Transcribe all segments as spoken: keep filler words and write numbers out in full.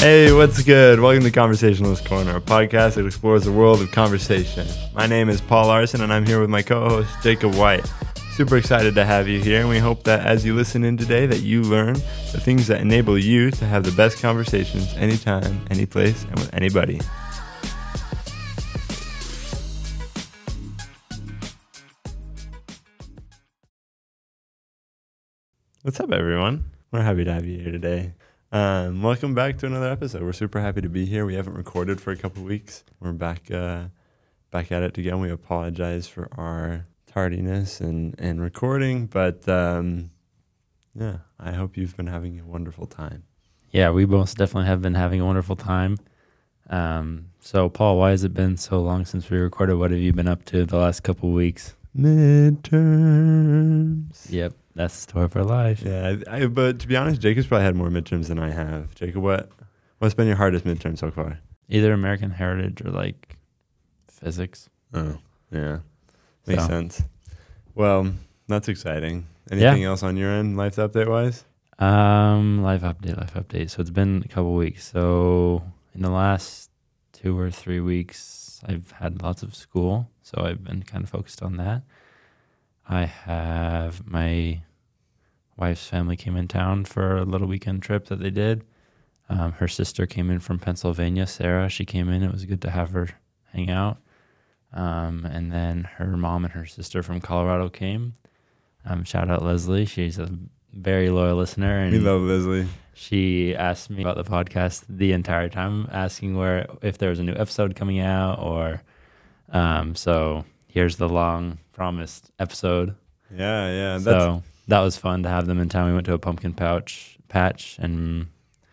Hey, what's good? Welcome to Conversationalist Corner, a podcast that explores the world of conversation. My name is Paul Larson, and I'm here with my co-host, Jacob White. Super excited to have you here, and we hope that as you listen in today, that you learn the things that enable you to have the best conversations anytime, any place, and with anybody. What's up, everyone? We're happy to have you here today. Um, welcome back to another episode. We're super happy to be here. We haven't recorded for a couple of weeks. We're back uh, back at it again. We apologize for our tardiness and, and recording, but um, yeah, I hope you've been having a wonderful time. Yeah, we most definitely have been having a wonderful time. Um, so, Paul, why has it been so long since we recorded? What have you been up to the last couple of weeks? Midterms. Yep. That's the story of our life. Yeah, I, I, but to be honest, Jacob's probably had more midterms than I have. Jacob, what, what's been your hardest midterm so far? Either American Heritage or like physics. Oh, yeah. Makes So. sense. Well, that's exciting. Anything Yeah. else on your end, life update-wise? Um, life update, life update. So it's been a couple weeks. So in the last two or three weeks, I've had lots of school. So I've been kind of focused on that. I have my wife's family came in town for a little weekend trip that they did. Um, her sister came in from Pennsylvania, Sarah. She came in. It was good to have her hang out. Um, and then her mom and her sister from Colorado came. Um, shout out Leslie. She's a very loyal listener. And We love Leslie. she asked me about the podcast the entire time, asking where if there was a new episode coming out or um, so here's the long promised episode. Yeah, yeah. That's, So that was fun to have them in town. We went to a pumpkin pouch patch and,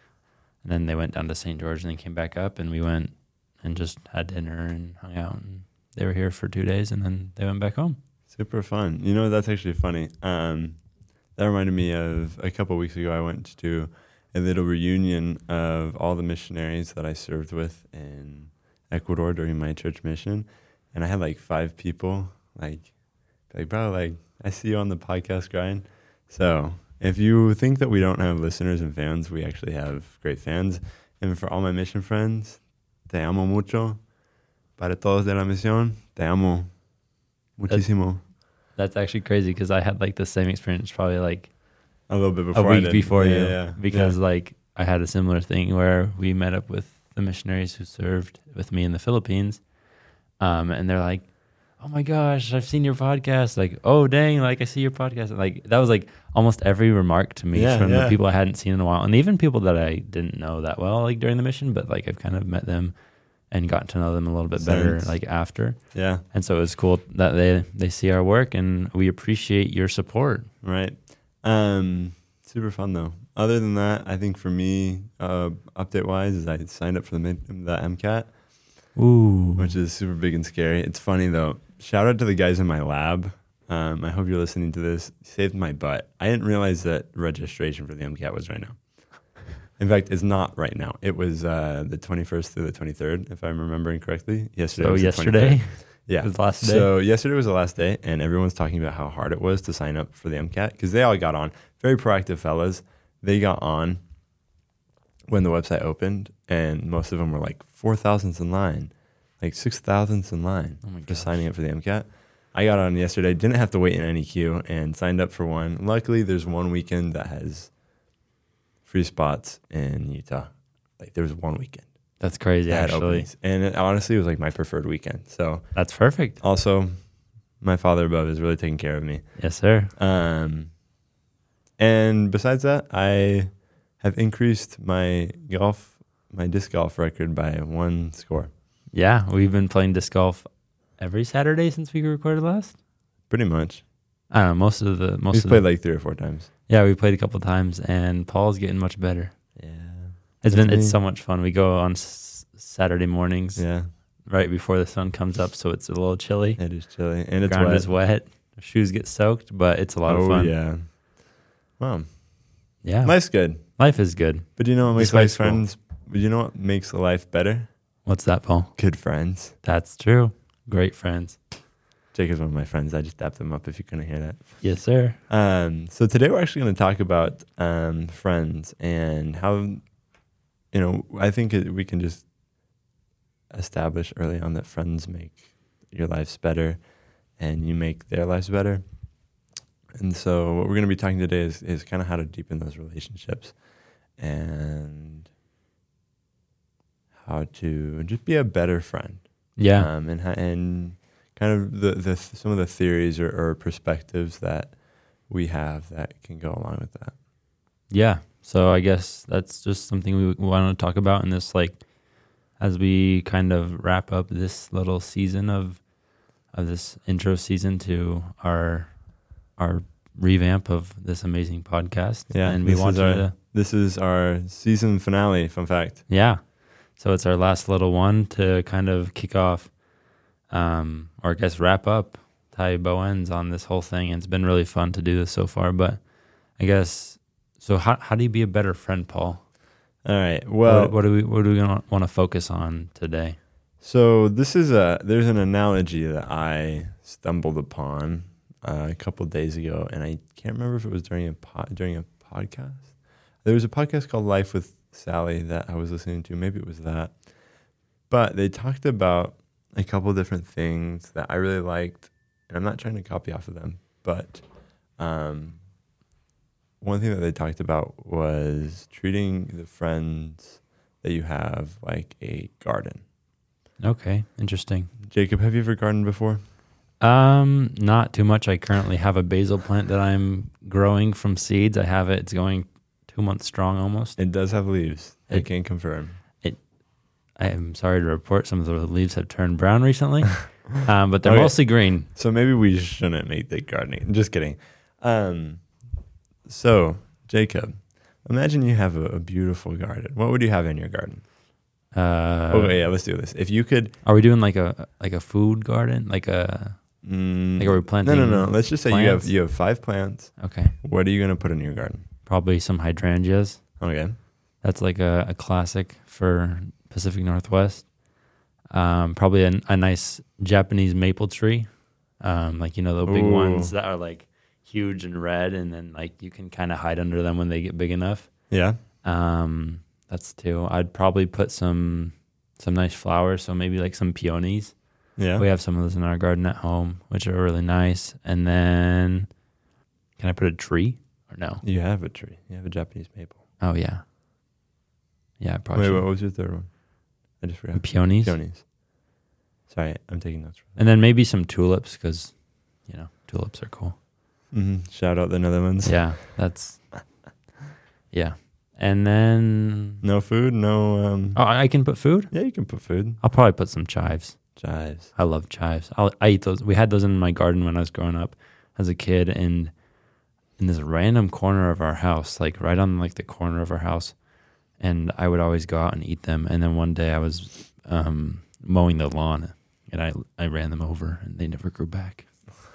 and then they went down to Saint George and then came back up and we went and just had dinner and hung out and they were here for two days and then they went back home. super fun. You know, that's actually funny. Um, that reminded me of a couple of weeks ago, I went to a little reunion of all the missionaries that I served with in Ecuador during my church mission. And I had like five people, like, like, bro, like, I see you on the podcast grind. So if you think that we don't have listeners and fans, we actually have great fans. And for all my mission friends, te amo mucho. Para todos de la misión, te amo muchísimo. That's actually crazy because I had like the same experience probably like A little bit a before I week did. before yeah, you yeah, because yeah. like I had a similar thing where we met up with the missionaries who served with me in the Philippines. Um, and they're like, oh my gosh, I've seen your podcast. Like, oh dang, like I see your podcast. And, like that was like almost every remark to me Yeah, from yeah. the people I hadn't seen in a while. And even people that I didn't know that well, like during the mission, but like I've kind of met them and gotten to know them a little bit better Sense. like after. Yeah, And so it was cool that they, they see our work and we appreciate your support. right. Um, super fun though. Other than that, I think for me, uh, update-wise, is I signed up for the mid- the MCAT, Ooh. which is super big and scary. It's funny though. Shout out to the guys in my lab. Um, I hope you're listening to this. Saved my butt. I didn't realize that registration for the MCAT was right now. In fact, it's not right now. It was uh, the twenty-first through the twenty-third, if I'm remembering correctly. Yesterday So was the yesterday twenty-third. Yeah. was the last day. So yesterday was the last day, and everyone's talking about how hard it was to sign up for the MCAT because they all got on. Very proactive fellas. They got on when the website opened, and most of them were like four thousandths in line, like six thousandths in line Oh my for gosh. signing up for the MCAT. I got on yesterday, didn't have to wait in any queue, and signed up for one. Luckily, there's one weekend that has free spots in Utah. Like there was one weekend. That's crazy, that had actually. openings. And it honestly was like my preferred weekend. So That's perfect. also, my father above is really taking care of me. Yes, sir. Um, and besides that, I have increased my golf, my disc golf record by one score. Yeah, we've been playing disc golf every Saturday since we recorded last. Pretty much. I don't know, most of the most We've of played the, like three or four times. yeah, we played a couple times, and Paul's getting much better. Yeah. It's That's been me. it's so much fun. We go on s- Saturday mornings Yeah. right before the sun comes up, so it's a little chilly. It is chilly. And it's Ground wet. is wet. Shoes get soaked, but it's a lot oh, of fun. yeah. Well, Yeah, life's good. life is good. But you know what makes Despite life school. friends? But you know what makes life better? What's that, Paul? Good friends. That's true. Great friends. Jake is one of my friends. I just dapped him up if you couldn't hear that. Yes, sir. Um, so today we're actually going to talk about um, friends and how you know, I think it, we can just establish early on that friends make your lives better and you make their lives better. And so what we're going to be talking today is, is kind of how to deepen those relationships and how to just be a better friend. Yeah. Um, and ho- and kind of the, the some of the theories or, or perspectives that we have that can go along with that. Yeah. So I guess that's just something we want to talk about in this, like, as we kind of wrap up this little season of of this intro season to our our revamp of this amazing podcast. Yeah, and we this want is our, to. This is our season finale. Fun fact. Yeah. So it's our last little one to kind of kick off, um, or I guess wrap up, tie bow ends on this whole thing. And it's been really fun to do this so far. But I guess, so how how do you be a better friend, Paul? All right. Well, what, what do we what do we want to focus on today? So this is a there's an analogy that I stumbled upon uh, a couple days ago, and I can't remember if it was during a po- during a podcast. There was a podcast called Life with Sally that I was listening to. Maybe it was that, but they talked about a couple different things that I really liked, and I'm not trying to copy off of them, but um, one thing that they talked about was treating the friends that you have like a garden. Okay, interesting. Jacob, have you ever gardened before? Um, not too much. I currently have a basil plant that I'm growing from seeds. I have it. It's going two months strong almost. It does have leaves. I It- can confirm. I am sorry to report some of the leaves have turned brown recently, um, but they're Okay. mostly green. So maybe we shouldn't make the gardening. Just kidding. Um, so, Jacob, imagine you have a, a beautiful garden. What would you have in your garden? Uh, oh, yeah, let's do this. If you could... Are we doing like a like a food garden? Like a Mm, like are we no, planting? no, no. Let's just say you have plants? you have five plants. Okay, What are you going to put in your garden? probably some hydrangeas. Okay. That's like a, a classic for Pacific Northwest. Um, probably a, a nice Japanese maple tree, um, like you know the big Ooh. ones that are like huge and red, and then like you can kind of hide under them when they get big enough. Yeah. Um, that's two. I'd probably put some some nice flowers, so maybe like some peonies. Yeah. We have some of those in our garden at home, which are really nice. And then, can I put a tree or no? You have a tree. You have a Japanese maple. Oh yeah, yeah. I probably Wait, should. what was your third one? I just forgot. Peonies. Peonies. Sorry, I'm taking notes. And then maybe some tulips because, you know, tulips are cool. Mm-hmm. Shout out the Netherlands. Yeah, that's, yeah. And then, No food, no... Um, oh, I can put food? Yeah, you can put food. I'll probably put some chives. Chives. I love chives. I'll, I eat those. We had those in my garden when I was growing up as a kid, and in this random corner of our house, like right on like the corner of our house, and I would always go out and eat them. And then one day I was um, mowing the lawn, and I I ran them over, and they never grew back.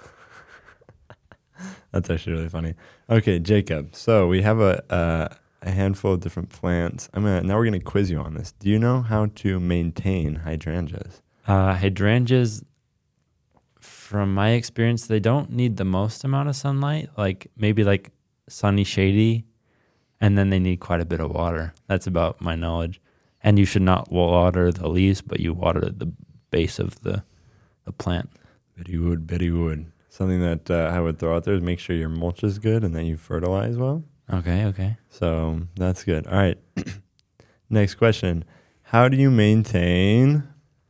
That's actually really funny. Okay, Jacob. So we have a a, a handful of different plants. I'm gonna now we're gonna quiz you on this. Do you know how to maintain hydrangeas? Uh, hydrangeas, from my experience, they don't need the most amount of sunlight. Like maybe like sunny, shady, and then they need quite a bit of water. That's about my knowledge. And you should not water the leaves, but you water the base of the the plant. Very good, very good. Something that uh, I would throw out there is make sure your mulch is good and that you fertilize well. Okay, okay. So that's good. All right. Next question. How do you maintain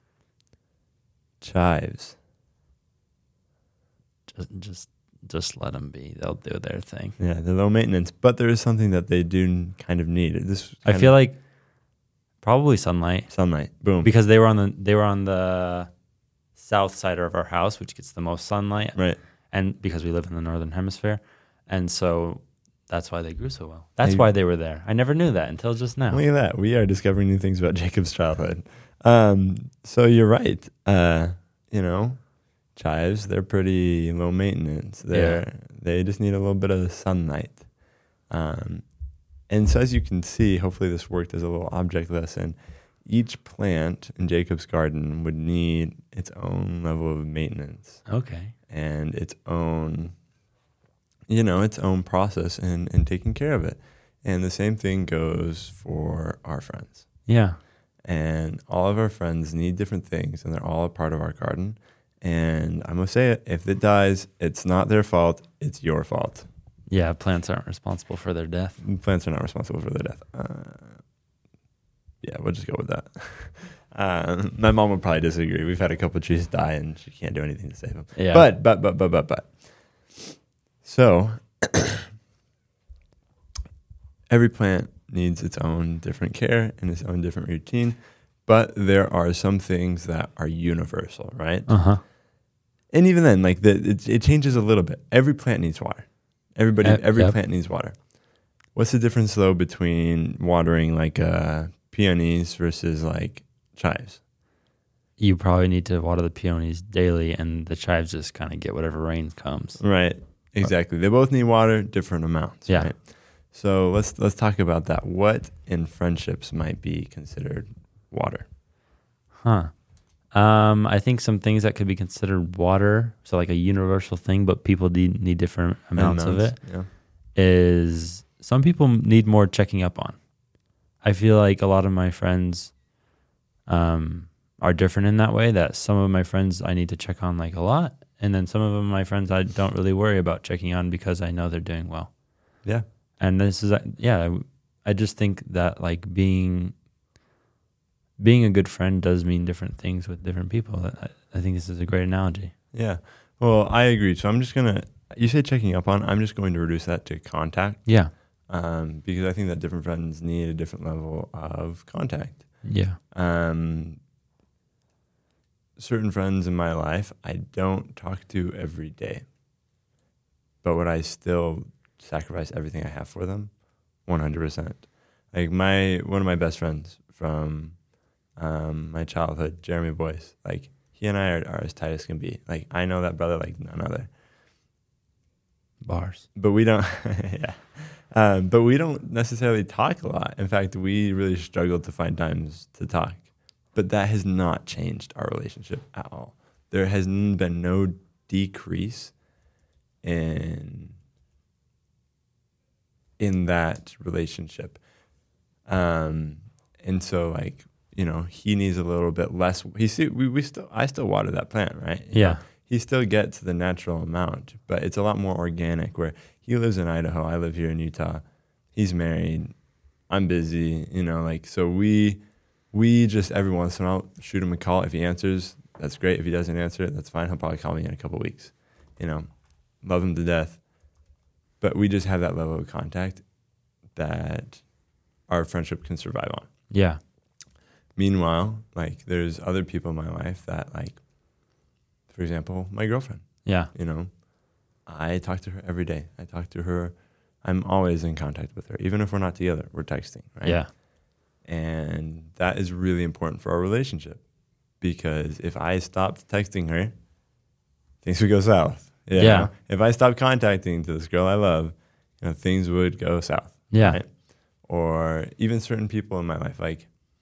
chives? Just just just let them be. They'll do their thing. Yeah, they're low maintenance, but there is something that they do kind of need. This I kind feel of like probably sunlight sunlight. Boom. because they were on the they were on the south side of our house, which gets the most sunlight. Right. And because we live in the northern hemisphere, and so that's why they grew so well. That's Hey. why they were there. I never knew that until just now. Look at that. We are discovering new things about Jacob's childhood. Um, so you're right. Uh, you know, chives, they're pretty low maintenance. They're they just need a little bit of sunlight. Um, and so as you can see, hopefully this worked as a little object lesson. Each plant in Jacob's garden would need its own level of maintenance Okay. and its own, you know, its own process in, in taking care of it. And the same thing goes for our friends. Yeah. And all of our friends need different things, and they're all a part of our garden. And I'm going to say it, if it dies, it's not their fault, it's your fault. Yeah, plants aren't responsible for their death. Plants are not responsible for their death. Uh, yeah, we'll just go with that. Um, my mom would probably disagree. We've had a couple of trees die, and she can't do anything to save them. Yeah. But, but, but, but, but, but. So, every plant needs its own different care and its own different routine. But there are some things that are universal, right? Uh-huh. And even then, like the, it, it changes a little bit. Every plant needs water. Everybody, Uh, every yep. plant needs water. What's the difference though between watering like uh, peonies versus like chives? You probably need to water the peonies daily, and the chives just kind of get whatever rain comes. Right. Exactly. They both need water, different amounts. Yeah. Right? So let's let's talk about that. What in friendships might be considered water? Huh. Um, I think some things that could be considered water, so like a universal thing, but people need, need different amounts, of it, Yeah. is some people need more checking up on. I feel like a lot of my friends um, are different in that way, that some of my friends I need to check on like a lot, and then some of them, my friends, I don't really worry about checking on because I know they're doing well. Yeah. And this is, yeah, I just think that like being being a good friend does mean different things with different people. I, I think this is a great analogy. Yeah. Well, I agree. So I'm just going to, you say checking up on, I'm just going to reduce that to contact. Yeah. Um, because I think that different friends need a different level of contact. Yeah. Um, certain friends in my life, I don't talk to every day, but would I still sacrifice everything I have for them? one hundred percent. Like my, one of my best friends from um, my childhood, Jeremy Boyce, like he and I are, are as tight as can be. Like I know that brother like none other. Bars. But we don't, yeah. Um, but we don't necessarily talk a lot. In fact, we really struggle to find times to talk. But that has not changed our relationship at all. There has n- been no decrease in in that relationship. Um, and so, like, you know, he needs a little bit less. He see, we, we still, I still water that plant, right? You Yeah. know, he still gets the natural amount, but it's a lot more organic. Where he lives in Idaho, I live here in Utah. He's married. I'm busy, you know, like so. We we just every once in a while shoot him a call. If he answers, that's great. If he doesn't answer, that's fine. He'll probably call me in a couple weeks. You know, love him to death, but we just have that level of contact that our friendship can survive on. Yeah. Meanwhile, like there's other people in my life that like, for example, my girlfriend, Yeah. you know, I talk to her every day. I talk to her. I'm always in contact with her. Even if we're not together, we're texting, right? Yeah. And that is really important for our relationship because if I stopped texting her, things would go south. You Yeah. know? If I stopped contacting to this girl I love, you know, things would go south. Yeah. Right? Or even certain people in my life, like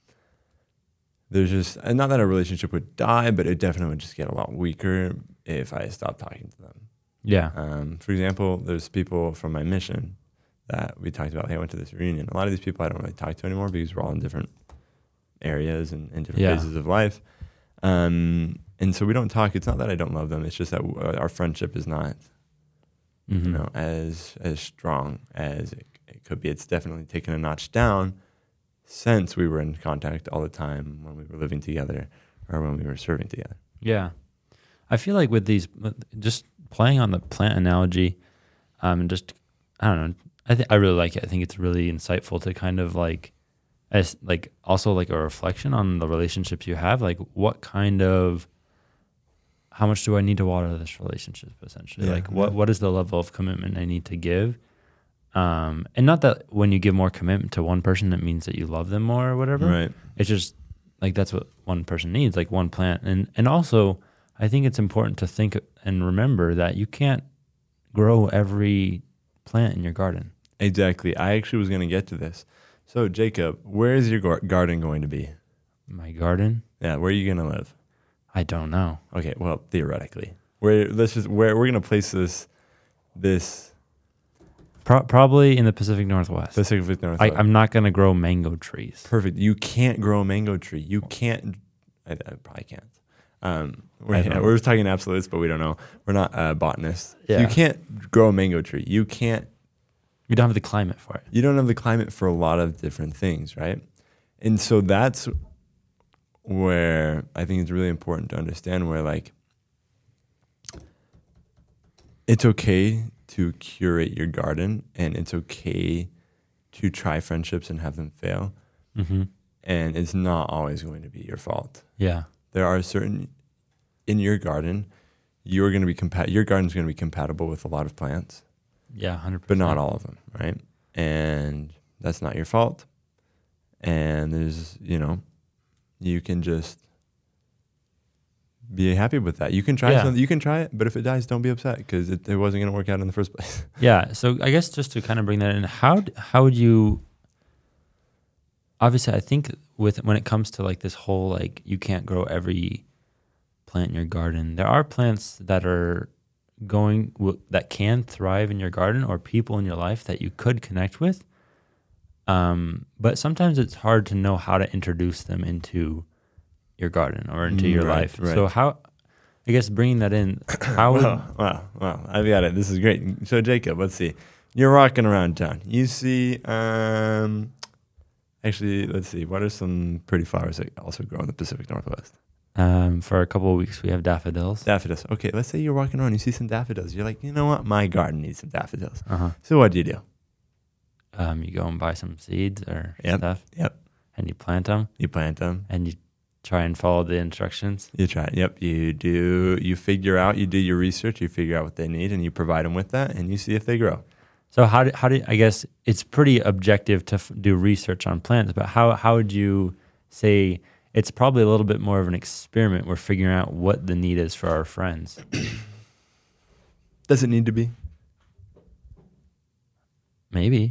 there's just, and not that a relationship would die, but it definitely would just get a lot weaker if I stopped talking to them. Yeah. Um, for example, there's people from my mission that we talked about. Hey, I went to this reunion. A lot of these people I don't really talk to anymore because we're all in different areas and, and different Yeah. phases of life. Um, and so we don't talk. It's not that I don't love them. It's just that w- our friendship is not, Mhm. you know, as as strong as it, it could be. It's definitely taken a notch down since we were in contact all the time when we were living together or when we were serving together. Yeah. I feel like with these, just playing on the plant analogy, um, and just, I don't know, I think I really like it. I think it's really insightful to kind of like, as like also like a reflection on the relationships you have. Like what kind of, how much do I need to water this relationship essentially? Yeah, like what, yeah. what is the level of commitment I need to give? Um, and not that when you give more commitment to one person, it means that you love them more or whatever. Right. It's just like that's what one person needs, like one plant. And and also, I think it's important to think and remember that you can't grow every plant in your garden. Exactly. I actually was going to get to this. So, Jacob, where is your gar- garden going to be? My garden? Yeah, where are you going to live? I don't know. Okay, well, theoretically, where let's just where we're going to place this this Pro- probably in the Pacific Northwest. Pacific Northwest. I, I'm not going to grow mango trees. Perfect. You can't grow a mango tree. You can't. I, I probably can't. Um, we're, I yeah, don't we're just talking absolutes, but we don't know. We're not uh, botanists. Yeah. You can't grow a mango tree. You can't. You don't have the climate for it. You don't have the climate for a lot of different things, right? And so that's where I think it's really important to understand where, like, it's okay to curate your garden, and it's okay to try friendships and have them fail. Mm-hmm. And it's not always going to be your fault. Yeah. There are certain, in your garden, you're going to be compa- your garden's going to be compatible with a lot of plants. Yeah, one hundred percent. But not all of them, right? And that's not your fault. And there's, you know, you can just be happy with that. You can try Yeah. something, you can try it, but if it dies, don't be upset because it, it wasn't going to work out in the first place. Yeah. So I guess just to kind of bring that in, how d- how would you? Obviously, I think with when it comes to like this whole like you can't grow every plant in your garden. There are plants that are going w- that can thrive in your garden, or people in your life that you could connect with. Um, but sometimes it's hard to know how to introduce them into your garden or into your Right, life. right. So how, I guess bringing that in, how would, Wow, wow, wow. I've got it. This is great. So, Jacob, let's see. You're walking around town. You see, um, actually, let's see. What are some pretty flowers that also grow in the Pacific Northwest? um, for a couple of weeks we have daffodils. Daffodils. Okay, let's say you're walking around. You see some daffodils. You're like, you know what? My garden needs some daffodils. Uh-huh. So, what do you do? Um, you go and buy some seeds or Yep, stuff. yep. And you plant them You plant them. and you try and follow the instructions. You try it. Yep. You do. You figure out. You do your research. You figure out what they need, and you provide them with that, and you see if they grow. So how do, how do I guess it's pretty objective to f- do research on plants, but how how would you say it's probably a little bit more of an experiment? We're figuring out what the need is for our friends. Does it need to be? Maybe.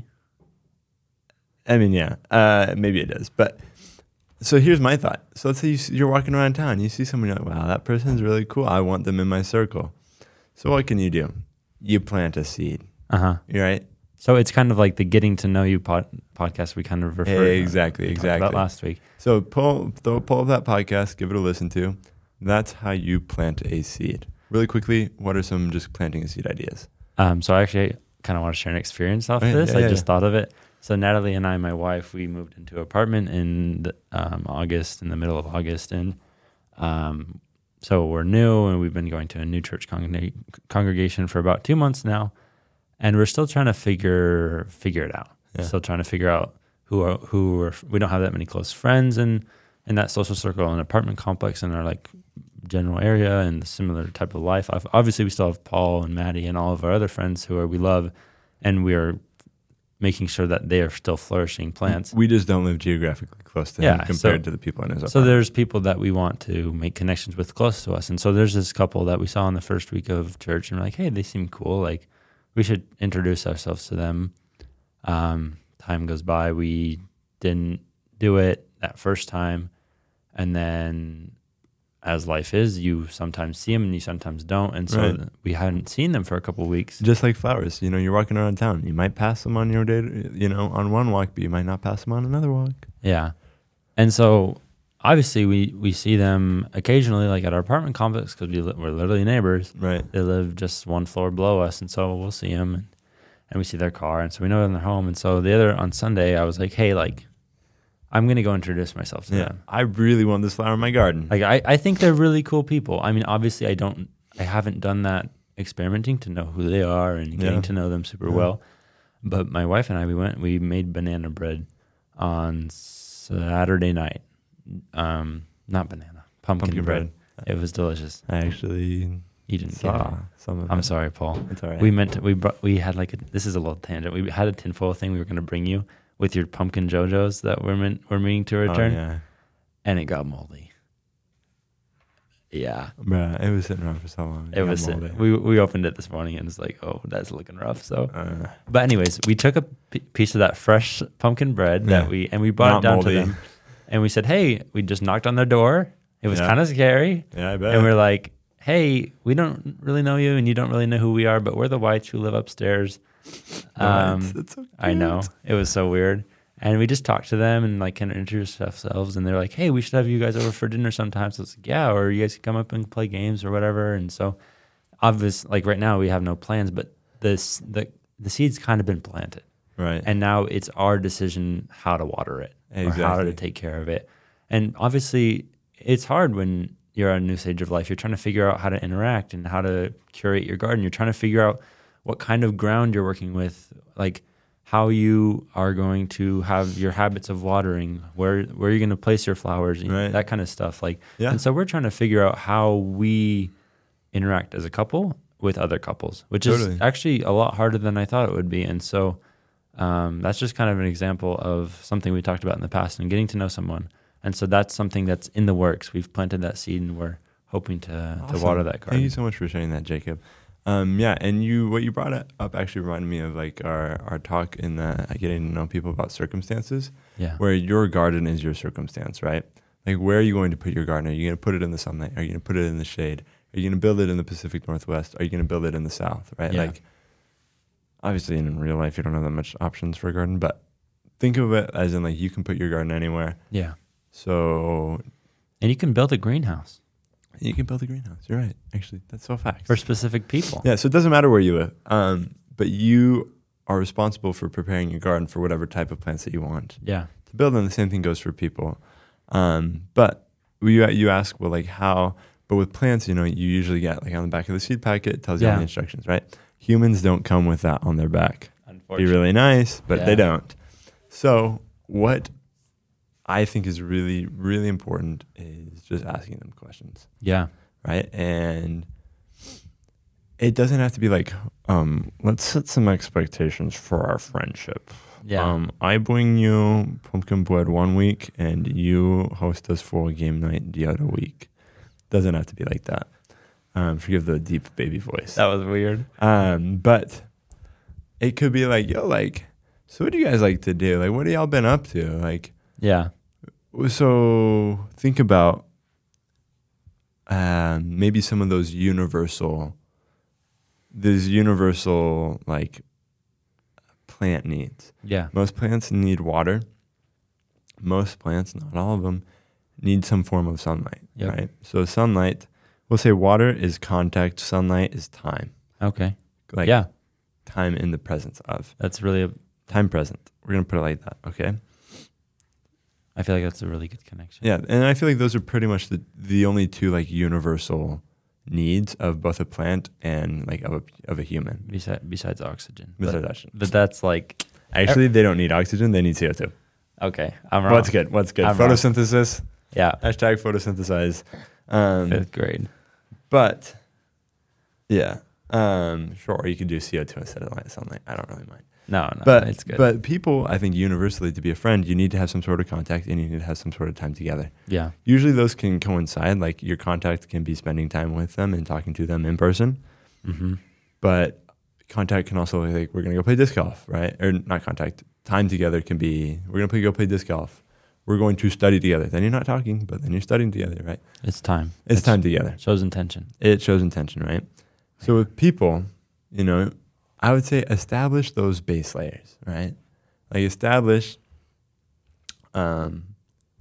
I mean, yeah. Uh, maybe it does. But so here's my thought. So let's say you, s- you're walking around town. You see someone. You're like, wow, that person's really cool. I want them in my circle. So what can you do? You plant a seed. Uh huh. You're right. So it's kind of like the getting to know you pod- podcast we kind of referred Exactly, we talked exactly. about last week. So pull, throw, pull up that podcast, give it a listen to. That's how you plant a seed. Really quickly, what are some just planting a seed ideas? Um, so I actually kind of want to share an experience off Oh, yeah, this. yeah, I yeah, just yeah. thought of it. So Natalie and I, my wife, we moved into an apartment in the, um, August, in the middle of August, and um, so we're new, and we've been going to a new church congreg- congregation for about two months now, and we're still trying to figure figure it out. Yeah. Still trying to figure out who are who are. We don't have that many close friends in in that social circle, an apartment complex in our like general area and the similar type of life. I've, obviously, we still have Paul and Maddie and all of our other friends who are we love, and we are making sure that they are still flourishing plants. We just don't live geographically close to him Yeah, compared so- to the people in his So apartment. there's people that we want to make connections with close to us. And so there's this couple that we saw in the first week of church, and we're like, hey, they seem cool. Like, we should introduce ourselves to them. Um, time goes by. We didn't do it that first time. And then as life is, you sometimes see them and you sometimes don't. And so Right. th- we hadn't seen them for a couple of weeks. Just like flowers, you know, you're walking around town. You might pass them on your day, to- you know, on one walk, but you might not pass them on another walk. Yeah. And so obviously we, we see them occasionally, like at our apartment complex, because we li- we're literally neighbors. Right. They live just one floor below us. And so we'll see them and, and we see their car. And so we know they're in their home. And so the other, on Sunday, I was like, hey, like, I'm going to go introduce myself to Yeah. them. I really want this flower in my garden. Like, I, I think they're really cool people. I mean, obviously I don't, I haven't done that experimenting to know who they are and getting Yeah. to know them super Yeah. well. But my wife and I, we went, we made banana bread on Saturday night. Um, not banana, pumpkin, Pumpkin bread. bread. It was delicious. I actually You didn't get saw it. some of I'm it. sorry, Paul. It's all right. We meant to, we brought, we had like a, this is a little tangent. We had a tinfoil thing we were going to bring you with your pumpkin JoJo's that we're meant, we're meaning to Oh, return, yeah. and it got moldy. Yeah, Bruh, it was sitting around for so long. it got was. moldy. We we opened it this morning and it's like, oh, that's looking rough. So, Uh, but anyways, we took a p- piece of that fresh pumpkin bread that Yeah. we and we brought Not it down moldy. to them, and we said, hey, we just knocked on their door. It was Yeah. kind of scary. yeah, I bet. And we're like, hey, we don't really know you and you don't really know who we are, but we're the Whites who live upstairs. Um, Nice. That's so I know. cute. It was so weird. And we just talked to them and like kind of introduced ourselves. And they're like, hey, we should have you guys over for dinner sometime. So it's like, yeah, or you guys can come up and play games or whatever. And so obvious, like right now we have no plans, but this, the, the seed's kind of been planted. Right. And now it's our decision how to water it Exactly. or how to take care of it. And obviously it's hard when you're at a new stage of life. You're trying to figure out how to interact and how to curate your garden. You're trying to figure out what kind of ground you're working with, like how you are going to have your habits of watering, where where you're going to place your flowers, you know, Right. that kind of stuff. Like, Yeah. and so we're trying to figure out how we interact as a couple with other couples, which Totally. is actually a lot harder than I thought it would be. And so um, that's just kind of an example of something we talked about in the past and getting to know someone. And so that's something that's in the works. We've planted that seed and we're hoping to, Awesome. to water that garden. Thank you so much for sharing that, Jacob. Um, yeah, and you, what you brought up actually reminded me of like our, our talk in the getting to know people about circumstances, Yeah. where your garden is your circumstance, right? Like, where are you going to put your garden? Are you going to put it in the sunlight? Are you going to put it in the shade? Are you going to build it in the Pacific Northwest? Are you going to build it in the South, right? Yeah. Like, obviously in real life, you don't have that much options for a garden, but think of it as in like you can put your garden anywhere. Yeah. So And you can build a greenhouse you can build a greenhouse. You're right. Actually, that's so facts. for specific people. Yeah, so it doesn't matter where you live, um, but you are responsible for preparing your garden for whatever type of plants that you want Yeah. to build. And the same thing goes for people. Um, but you you ask, well, like how? But with plants, you know, you usually get like on the back of the seed packet, it tells you all Yeah. the instructions, right? Humans don't come with that on their back. Be Unfortunately. really nice, but Yeah. they don't. So what I think is really, really important is just asking them questions, Yeah. right? And it doesn't have to be like, um, let's set some expectations for our friendship. Yeah. Um, I bring you pumpkin bread one week and you host us for a game night the other week. Doesn't have to be like that. Um, forgive the deep baby voice. That was weird. Um, but it could be like, yo, like, so what do you guys like to do? Like, what have y'all been up to? Like, Yeah. so think about um, maybe some of those universal, these universal like plant needs. Yeah. Most plants need water. Most plants, not all of them, need some form of sunlight, Yep. right? So sunlight, we'll say water is contact, sunlight is time. Okay. Like yeah. time in the presence of. That's really, a, Time present. We're going to put it like that, okay? I feel like that's a really good connection. Yeah, and I feel like those are pretty much the, the only two like universal needs of both a plant and like of a, of a human. Besides, besides oxygen. Besides but, oxygen. but that's like, Actually, they don't need oxygen, they need C O two. okay. I'm wrong. What's good? What's good? I'm wrong. Photosynthesis. Yeah. Hashtag photosynthesize. Um, Fifth grade. but yeah, um, sure, or you could do C O two instead of light sunlight. I don't really mind. No, no, But it's good. but people, I think universally, to be a friend, you need to have some sort of contact and you need to have some sort of time together. yeah. Usually those can coincide. Like your contact can be spending time with them and talking to them in person. Mm-hmm. But contact can also be like, we're going to go play disc golf, right? Or not contact. Time together can be, we're going to play, go play disc golf. We're going to study together. Then you're not talking, but then you're studying together, right? It's time. It's time together. Shows intention. It shows intention, right? So with people, you know, I would say establish those base layers, right? Like establish um,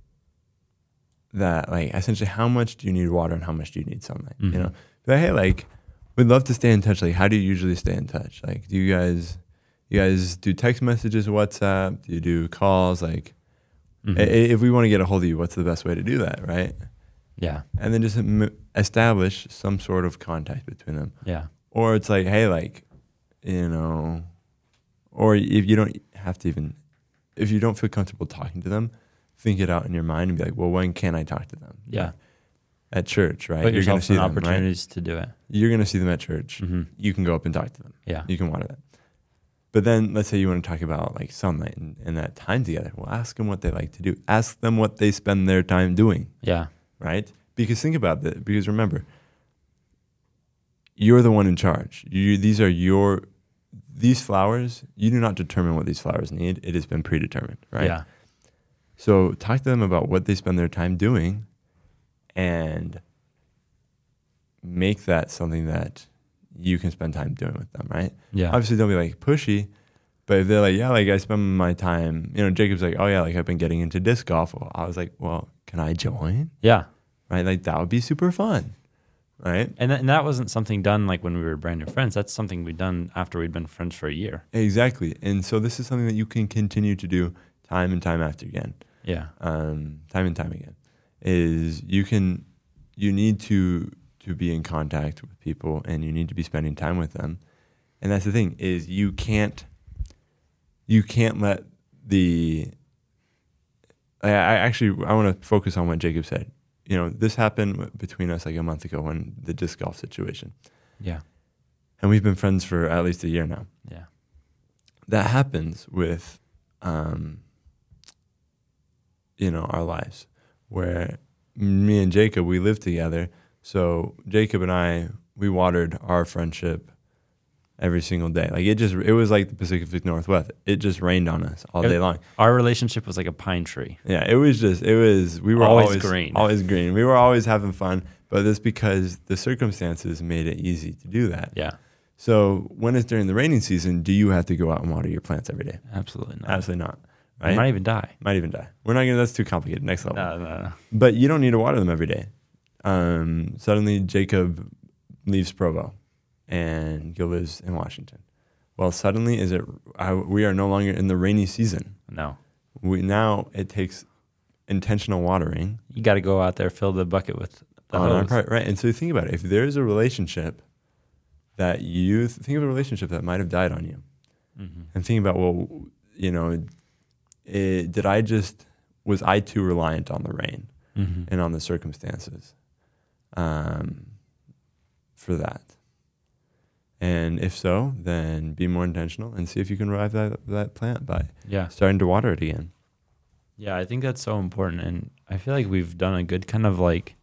that, like, essentially how much do you need water and how much do you need sunlight, Mhm. you know? But hey, like, we'd love to stay in touch. Like, how do you usually stay in touch? Like, do you guys, you guys do text messages, WhatsApp? Do you do calls? Like, Mhm. i- if we want to get a hold of you, what's the best way to do that, right? yeah. And then just m- establish some sort of contact between them. Yeah. Or it's like, hey, like, you know, or if you don't have to even, if you don't feel comfortable talking to them, think it out in your mind and be like, well, when can I talk to them? Yeah. At church, right? Put You're going yourself to see in them, right? opportunities to do it. You're going to see them at church. Mm-hmm. You can go up and talk to them. Yeah. You can water that. But then let's say you want to talk about like sunlight and, and that time together. Well, ask them what they like to do. Ask them what they spend their time doing, Yeah. right? Because think about that. Because remember, you're the one in charge. You, these are your, these flowers, you do not determine what these flowers need. It has been predetermined, right? Yeah. So talk to them about what they spend their time doing and make that something that you can spend time doing with them, right? Yeah. Obviously, don't be like pushy, but if they're like, yeah, like I spend my time, you know, Jacob's like, oh yeah, like I've been getting into disc golf. Well, I was like, well, can I join? Yeah. Right? Like that would be super fun, right? And, th- and that wasn't something done like when we were brand new friends. That's something we'd done after we'd been friends for a year. Exactly. And so this is something that you can continue to do time and time after again. Yeah. Um, time and time again. Is you can, you need to to be in contact with people and you need to be spending time with them. And that's the thing is you can't, you can't let the, I, I actually, I want to focus on what Jacob said. You know, this happened between us like a month ago when the disc golf situation. Yeah. And we've been friends for at least a year now. Yeah. That happens with, um, you know, our lives where me and Jacob, we lived together. So Jacob and I, we watered our friendship every single day. Like it just, it was like the Pacific Northwest. It just rained on us all It- day long. Our relationship was like a pine tree. Yeah, it was just, it was, we were Always always, green. Always green. We were always having fun, but that's because the circumstances made it easy to do that. Yeah. So when it's during the raining season, do you have to go out and water your plants every day? Absolutely not. Absolutely not. You Right? might even die. Might even die. We're not gonna, that's too complicated. Next level. No, no, no. But you don't need to water them every day. Um, suddenly Jacob leaves Provo and Gil lives in Washington. Well, suddenly is it, I, we are no longer in the rainy season. No. We now, it takes intentional watering You got to go out there, fill the bucket with the on our hose. part, right? And so think about it. If there's a relationship that you, think of a relationship that might have died on you Mm-hmm. and think about, well, you know, it, did I just, was I too reliant on the rain Mm-hmm. and on the circumstances um, for that? And if so, then be more intentional and see if you can revive that, that plant by Yeah. starting to water it again. Yeah, I think that's so important. And I feel like we've done a good kind of like,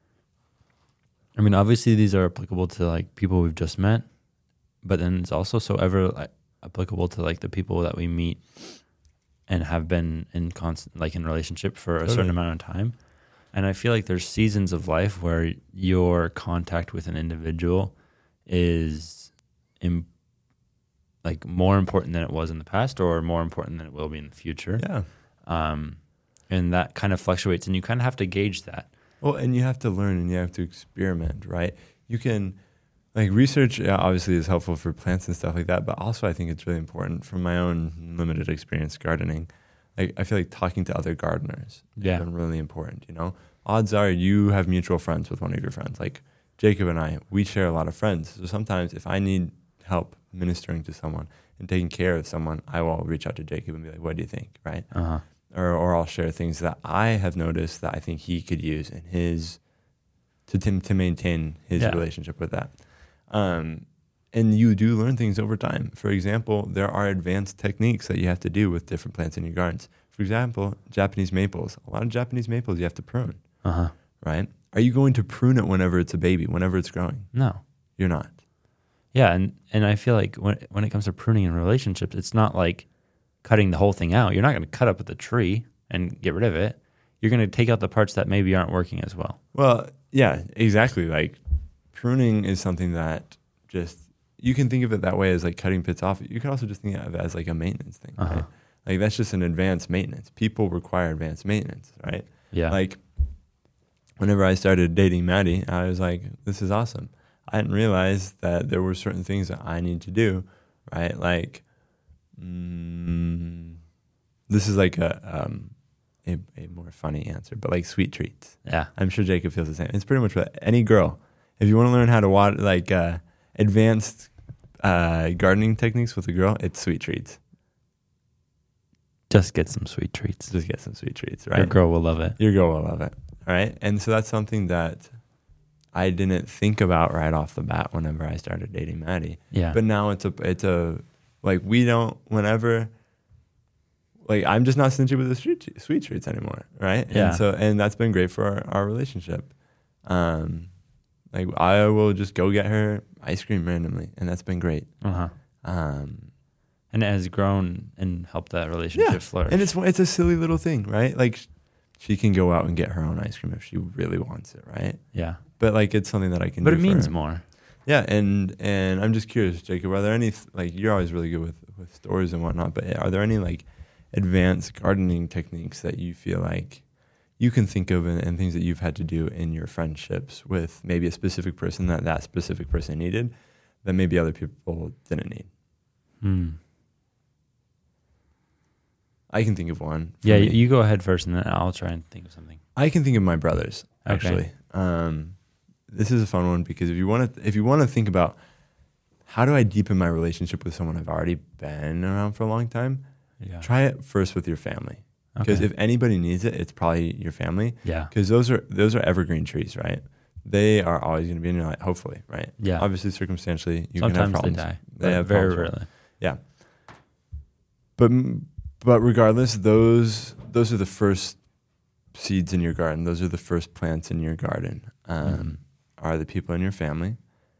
I mean, obviously these are applicable to like people we've just met, but then it's also so ever like, applicable to like the people that we meet and have been in constant, like in relationship for a Totally. certain amount of time. And I feel like there's seasons of life where your contact with an individual is im- like more important than it was in the past or more important than it will be in the future. Yeah. Um, and that kind of fluctuates, and you kind of have to gauge that. Well, and you have to learn and you have to experiment, right? You can, like, research yeah, obviously is helpful for plants and stuff like that, but also I think it's really important from my own limited experience gardening. Like, I feel like talking to other gardeners Yeah. has been really important, you know? Odds are you have mutual friends with one of your friends. Like, Jacob and I, we share a lot of friends. So sometimes if I need help ministering to someone and taking care of someone, I will reach out to Jacob and be like, what do you think, right? Uh-huh. Or, or I'll share things that I have noticed that I think he could use in his to to, to maintain his Yeah. relationship with that. Um, and you do learn things over time. For example, there are advanced techniques that you have to do with different plants in your gardens. For example, Japanese maples. A lot of Japanese maples you have to prune, Uh-huh. right? Are you going to prune it whenever it's a baby, whenever it's growing? No. You're not. Yeah, and, and I feel like when when it comes to pruning in relationships, it's not like cutting the whole thing out. You're not going to cut up the tree and get rid of it. You're going to take out the parts that maybe aren't working as well. Well, yeah, exactly. Like pruning is something that just, you can think of it that way as like cutting bits off. You can also just think of it as like a maintenance thing, Uh-huh. right? Like that's just an advanced maintenance. People require advanced maintenance, right? Yeah. Like whenever I started dating Maddie, I was like, this is awesome. I didn't realize that there were certain things that I need to do, right? Like, mm, this is like a, um, a a more funny answer, but like sweet treats. yeah. I'm sure Jacob feels the same. It's pretty much what any girl, if you want to learn how to water, like uh, advanced uh, gardening techniques with a girl, it's sweet treats. Just get some sweet treats. Just get some sweet treats, right? Your girl will love it. Your girl will love it, all right? And so that's something that I didn't think about right off the bat whenever I started dating Maddie. Yeah. But now it's a, it's a, like we don't, whenever, like I'm just not stingy with the sweet, sweet treats anymore, right? Yeah. And so, and that's been great for our, our relationship. Um, like I will just go get her ice cream randomly, and that's been great. Uh-huh. Um, And it has grown and helped that relationship Yeah, flourish. and it's it's a silly little thing, right? Like sh- she can go out and get her own ice cream if she really wants it, right? yeah. But like it's something that I can But do it for means her. more. Yeah, and and I'm just curious, Jacob, are there any, like, you're always really good with, with stories and whatnot, but are there any like advanced gardening techniques that you feel like you can think of, and, and things that you've had to do in your friendships with maybe a specific person that that specific person needed that maybe other people didn't need? Hmm. I can think of one. for Yeah, me. you, you go ahead first, and then I'll try and think of something. I can think of my brothers, Okay. actually. Um, this is a fun one because if you want to, if you want to think about how do I deepen my relationship with someone I've already been around for a long time, Yeah. try it first with your family. Because Okay. if anybody needs it, it's probably your family. Yeah. Because those are those are evergreen trees, right? They are always going to be in your life, hopefully, right? Yeah. Obviously, circumstantially, you can have Sometimes they problems. die. They but have very problems. rarely. Yeah. But but regardless, those those are the first seeds in your garden. Those are the first plants in your garden. Um, Mhm. Are the people in your family,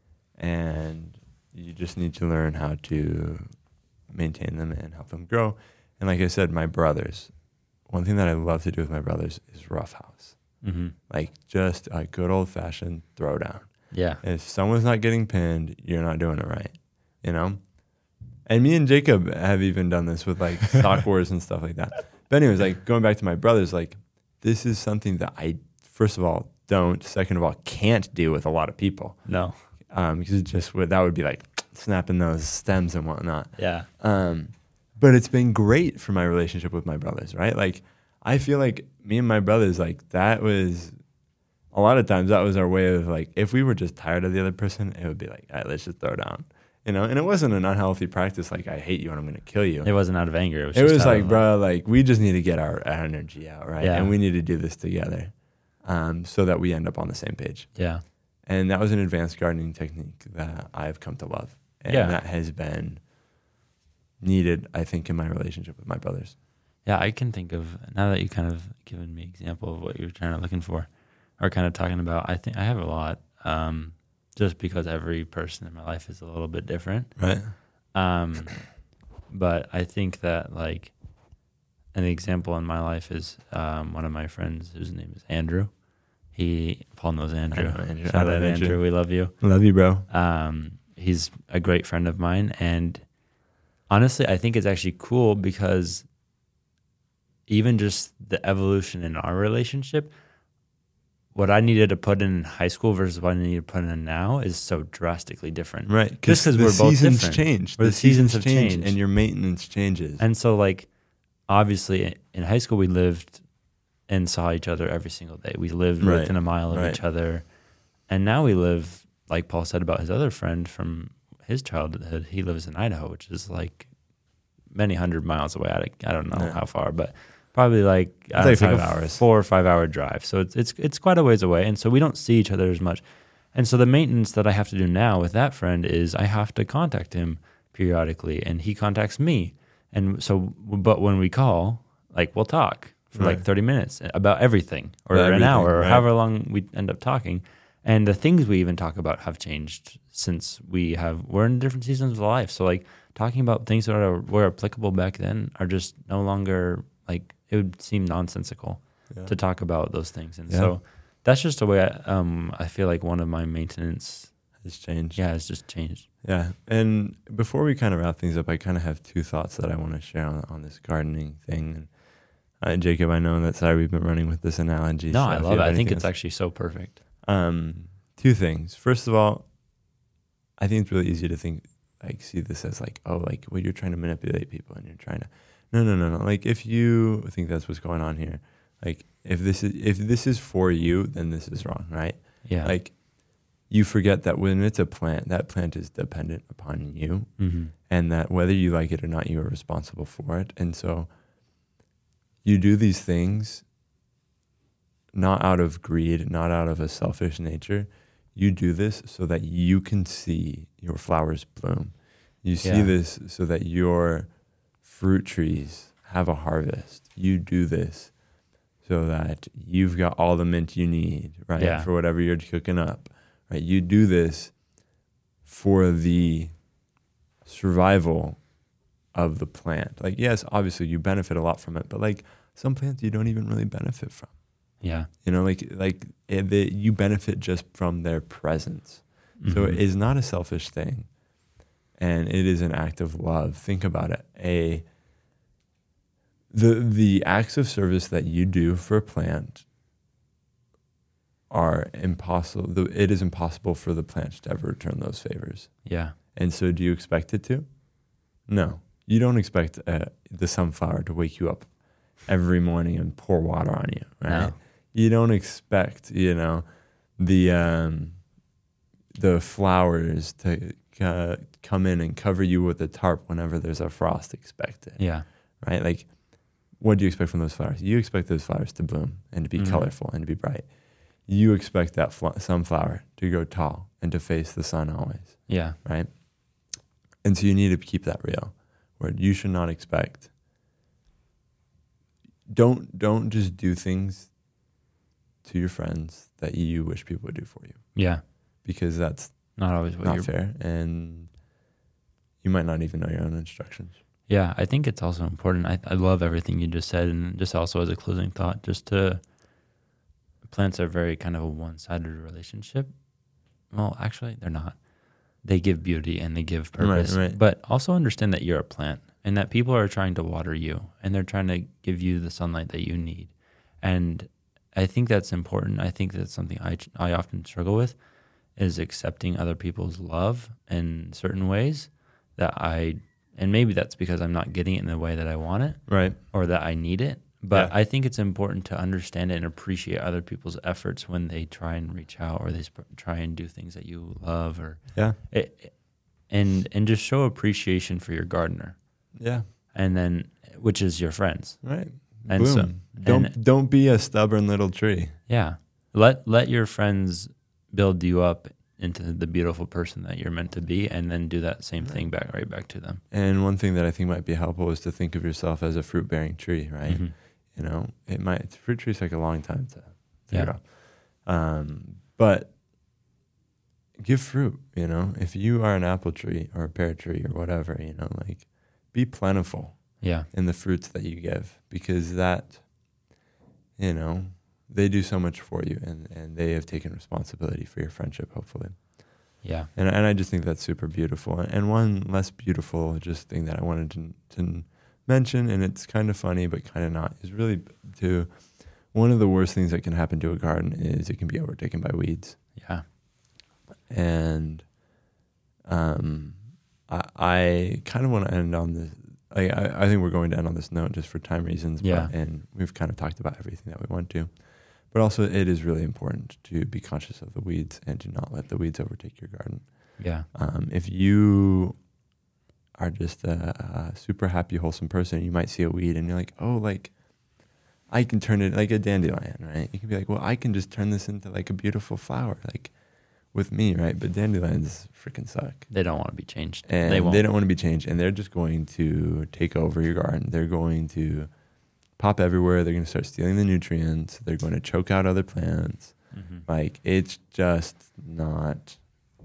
and you just need to learn how to maintain them and help them grow. And like I said, my brothers. One thing that I love to do with my brothers is roughhouse. Mm-hmm. Like just a good old fashioned throwdown. Yeah. If someone's not getting pinned, you're not doing it right, you know? And me and Jacob have even done this with like stock wars and stuff like that. But anyways, like going back to my brothers, like this is something that I, first of all, don't, second of all, can't do with a lot of people. No. Um, because it just would, that would be like snapping those stems and whatnot. Yeah. Um, but it's been great for my relationship with my brothers, right? Like I feel like me and my brothers, like that was, a lot of times that was our way of like, if we were just tired of the other person, it would be like, all right, let's just throw down, you know? And it wasn't an unhealthy practice. Like I hate you and I'm going to kill you. It wasn't out of anger. It was, It just was out like, of, bro, like we just need to get our, our energy out, right? Yeah. And we need to do this together, um, so that we end up on the same page. Yeah. And that was an advanced gardening technique that I've come to love. And Yeah. that has been needed, I think, in my relationship with my brothers. Yeah, I can think of, now that you kind of given me example of what you were trying to looking for or kind of talking about, I think I have a lot, um, just because every person in my life is a little bit different. Right. Um, but I think that like an example in my life is um, one of my friends whose name is Andrew. He, Paul knows Andrew. I know Andrew. Shout I out love Andrew. Andrew. We love you. Love you, bro. Um, he's a great friend of mine, and honestly, I think it's actually cool because even just the evolution in our relationship, what I needed to put in high school versus what I need to put in now is so drastically different. Right. Just 'cause the we're both seasons different. change. Or the seasons have changed. And your maintenance changes. And so, like, obviously, in high school, we lived and saw each other every single day. We lived Right. within a mile of Right. each other. And now we live, like Paul said about his other friend from his childhood, he lives in Idaho, which is like many hundred miles away. I, I don't know Yeah. how far, but probably like, I It's don't like know, five a hours. four or five hour drive. So it's, it's, it's quite a ways away. And so we don't see each other as much. And so the maintenance that I have to do now with that friend is I have to contact him periodically and he contacts me. And so, but when we call, like we'll talk for Right. like thirty minutes about everything or About an everything, hour or right. however long we end up talking. And the things we even talk about have changed since we have, we're in different seasons of life. So like talking about things that are, were applicable back then are just no longer like, it would seem nonsensical Yeah. to talk about those things. And Yeah. so that's just the way I, um, I feel like one of my maintenance, It's changed. yeah, has just changed. Yeah. And before we kind of wrap things up, I kind of have two thoughts that I want to share on, on this gardening thing. And uh, Jacob, I know that's sorry we've been running with this analogy. No, so I if you love it. have I think anything it's else- actually so perfect. Um, two things. First of all, I think it's really easy to think, like, see this as like, oh, like, well, you're trying to manipulate people and you're trying to, no, no, no, no. Like, if you think that's what's going on here, like, if this is if this is for you, then this is wrong, right? Yeah. Like, you forget that when it's a plant, that plant is dependent upon you, mm-hmm. and that whether you like it or not, you are responsible for it. And so, you do these things not out of greed, not out of a selfish nature. You do this so that you can see your flowers bloom. You see Yeah. this so that your fruit trees have a harvest. You do this so that you've got all the mint you need, right? Yeah. For whatever you're cooking up, right? You do this for the survival of the plant. Like, yes, obviously you benefit a lot from it, but like some plants you don't even really benefit from. Yeah. You know, like like it, they, you benefit just from their presence. So Mhm. it is not a selfish thing, and it is an act of love. Think about it. A the the acts of service that you do for a plant are impossible. the- It is impossible for the plant to ever return those favors. Yeah. And so, do you expect it to? No, you don't expect uh, the sunflower to wake you up every morning and pour water on you, right? No. You don't expect, you know, the um, the flowers to uh, come in and cover you with a tarp whenever there's a frost expected, Yeah. right? Like, what do you expect from those flowers? You expect those flowers to bloom and to be Mhm. colorful and to be bright. You expect that fl- sunflower to grow tall and to face the sun always, Yeah. right? And so you need to keep that real, where you should not expect. Don't don't just do things to your friends that you wish people would do for you, Yeah. because that's Not always what not you're. fair, and you might not even know your own instructions. Yeah, I think it's also important. I, I love everything you just said, and just also as a closing thought, just to plants are very kind of a one-sided relationship. Well, actually, they're not. They give beauty and they give purpose, Right, right. but also understand that you're a plant and that people are trying to water you and they're trying to give you the sunlight that you need. And I think that's important. I think that's something I I often struggle with, is accepting other people's love in certain ways that I, and maybe that's because I'm not getting it in the way that I want it Right. or that I need it. But Yeah. I think it's important to understand it and appreciate other people's efforts when they try and reach out or they sp- try and do things that you love, or Yeah. it, and and just show appreciation for your gardener, Yeah. and then which is your friends. Right. And Boom. so- don't and- don't be a stubborn little tree. Yeah, let let your friends build you up into the beautiful person that you're meant to be, and then do that same thing back right back to them. And one thing that I think might be helpful is to think of yourself as a fruit bearing tree, right? Mhm. You know, it might fruit trees take a long time to figure Yeah. out. Um, but give fruit, you know. If you are an apple tree or a pear tree or whatever, you know, like be plentiful Yeah, in the fruits that you give, because that, you know, they do so much for you, and, and they have taken responsibility for your friendship, hopefully. yeah, And and I just think that's super beautiful. And one less beautiful just thing that I wanted to to mention, and it's kind of funny but kind of not, is really to one of the worst things that can happen to a garden is it can be overtaken by weeds. yeah, And um, I, I kind of want to end on this. I, I I think we're going to end on this note just for time reasons. Yeah. But, and we've kind of talked about everything that we want to. But also, it is really important to be conscious of the weeds and to not let the weeds overtake your garden. yeah, Um, if you are just a, a super happy, wholesome person, you might see a weed and you're like, oh, like, I can turn it like a dandelion, right? You can be like, well, I can just turn this into like a beautiful flower, like with me, right? But dandelions freaking suck. they don't want to be changed. And they they, won't. don't want to be changed. And they're just going to take over your garden. They're going to pop everywhere. They're going to start stealing the nutrients. They're going to choke out other plants. Mhm. Like, it's just not,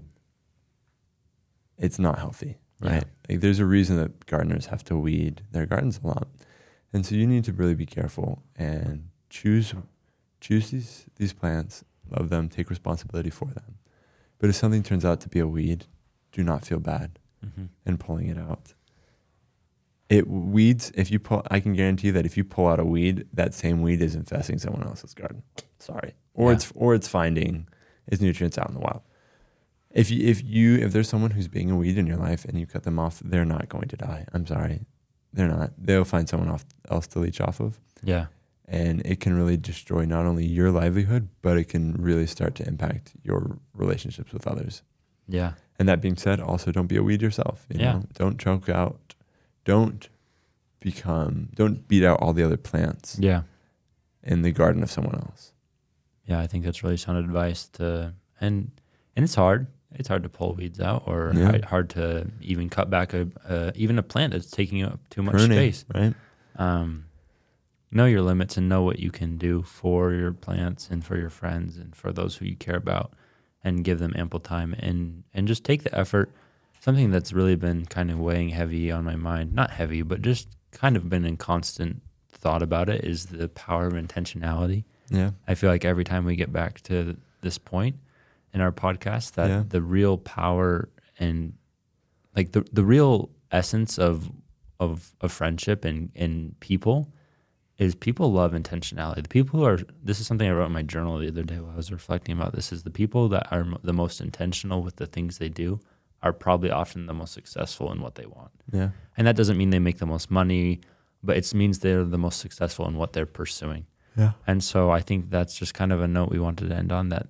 it's not healthy, right? Yeah. Like, there's a reason that gardeners have to weed their gardens a lot. And so you need to really be careful and choose choose these, these plants, love them, take responsibility for them. But if something turns out to be a weed, do not feel bad Mhm. in pulling it out. It weeds, if you pull, I can guarantee that if you pull out a weed, that same weed is infesting someone else's garden. Sorry. Or Yeah. it's or it's finding its nutrients out in the wild. If you if you if there's someone who's being a weed in your life and you cut them off, they're not going to die. I'm sorry. They're not. They'll find someone off, else to leech off of. Yeah, And it can really destroy not only your livelihood, but it can really start to impact your relationships with others. yeah, And that being said, also don't be a weed yourself. You Yeah. know? Don't choke out. Don't become. Don't beat out all the other plants yeah, in the garden of someone else. yeah. I think that's really sound advice to, and and it's hard. It's hard to pull weeds out, or Yeah. hard, hard to even cut back a uh, even a plant that's taking up too much Pruning, space. right? Um, know your limits and know what you can do for your plants and for your friends and for those who you care about, and give them ample time, and and just take the effort. Something that's really been kind of weighing heavy on my mind, not heavy, but just kind of been in constant thought about it, is the power of intentionality. Yeah. I feel like every time we get back to this point, in our podcast that Yeah. the real power and like the the real essence of of a friendship and and people is people love intentionality. The people who are, this is something I wrote in my journal the other day while I was reflecting about this, is the people that are the most intentional with the things they do are probably often the most successful in what they want. Yeah. And that doesn't mean they make the most money, but it means they're the most successful in what they're pursuing. Yeah. And so I think that's just kind of a note we wanted to end on, that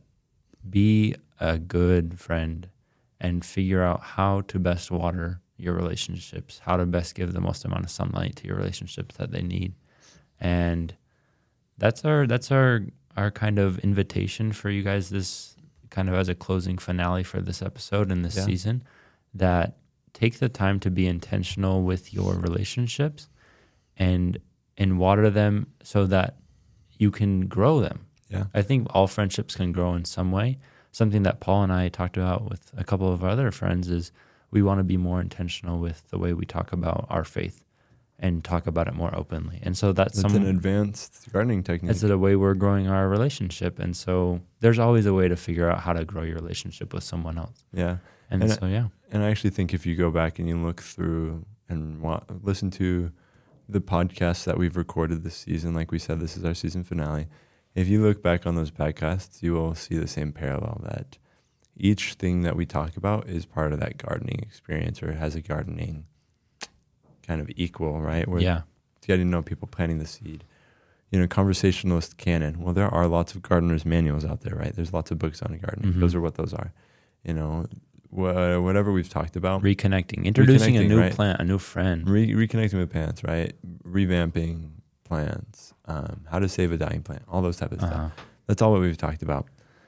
be a good friend and figure out how to best water your relationships, how to best give the most amount of sunlight to your relationships that they need. And that's our that's our our kind of invitation for you guys, this kind of as a closing finale for this episode and this Yeah. season, that take the time to be intentional with your relationships and and water them so that you can grow them. Yeah. I think all friendships can grow in some way. Something that Paul and I talked about with a couple of our other friends is we want to be more intentional with the way we talk about our faith and talk about it more openly. And so that's, That's some an advanced gardening technique. it's a way we're growing our relationship. And so there's always a way to figure out how to grow your relationship with someone else. Yeah. And, And so, yeah. And I actually think if you go back and you look through and wa- listen to the podcasts that we've recorded this season, like we said, this is our season finale. If you look back on those podcasts, you will see the same parallel, that each thing that we talk about is part of that gardening experience or has a gardening kind of equal, right? Where Yeah. getting to know people, planting the seed. You know, conversationalist canon. Well, there are lots of gardeners' manuals out there, right? There's lots of books on gardening. Mhm. Those are what those are. You know, wh- whatever we've talked about. Reconnecting, introducing a Reconnecting, new right. plant, a new friend. Re- reconnecting with plants, right? Revamping plants, um, how to save a dying plant, all those type of Uh-huh. stuff. That's all what we've talked about.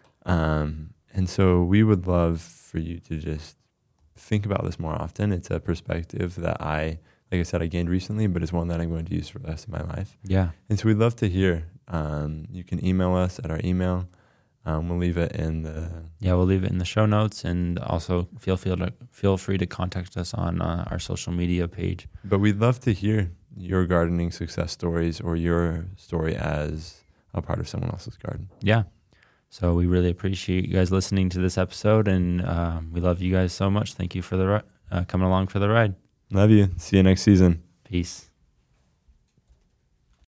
Um, and so we would love for you to just think about this more often. It's a perspective that I, like I said, I gained recently, but it's one that I'm going to use for the rest of my life. Yeah. And so we'd love to hear. Um, you can email us at our email. Um, we'll leave it in the Yeah, we'll leave it in the show notes, and also feel feel to, feel free to contact us on uh, our social media page. But we'd love to hear your gardening success stories or your story as a part of someone else's garden. Yeah. So we really appreciate you guys listening to this episode, and um, we love you guys so much. Thank you for the ri- uh, coming along for the ride. Love you. See you next season. Peace.